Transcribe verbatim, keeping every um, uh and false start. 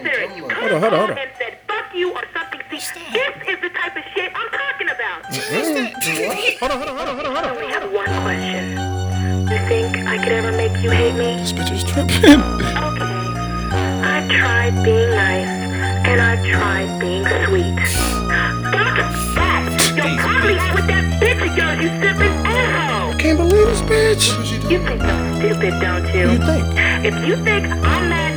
unnecessary. You could Hold have on, hold on, hold called on. and said fuck you or something. See, this is the type of shit I'm talking about. Hold on, hold on, hold on, hold on, hold on. We have one question. You think I could ever make you hate me? This bitch is tripping. Okay. I've tried being nice, and I've tried being sweet. Fuck that! You're probably out with that bitch of yours, you stupid asshole! Can't believe this bitch. You think I'm stupid, don't you? What do you think? If you think I'm mad